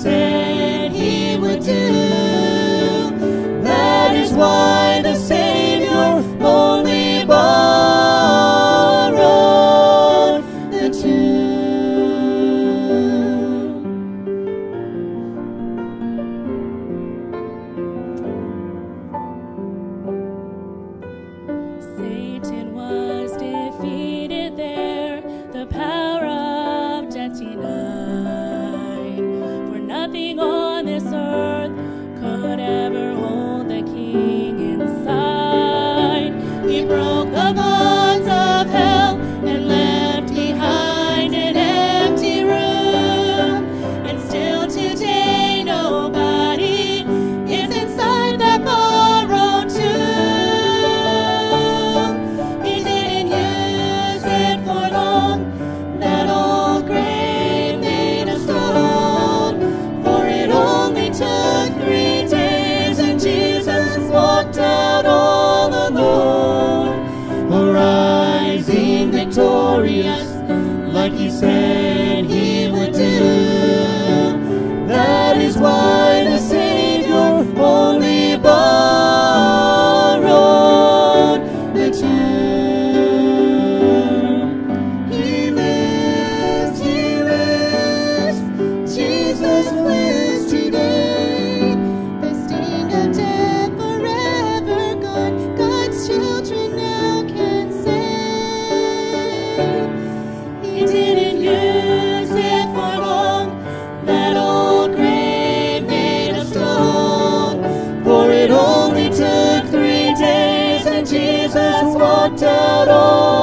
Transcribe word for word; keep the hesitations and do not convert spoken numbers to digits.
said he would do. That is why the Savior only borrowed the tomb. Satan was defeated there, the power of death denied. For nothing on this earth could ever hold the King inside. He broke the bonds of hell and left behind an empty room. And still today nobody is inside that borrowed tomb. He didn't use it for long, that old grave made of stone. For it only took three days and Jesus walked out all alone, arising victorious like he said he would do. That is why the Savior only borrowed the tomb. He lives, he lives, Jesus lives today. The sting of death forever gone, God's children now can say. He didn't use it for long, that old grave made of stone. For it only took three days and Jesus walked out all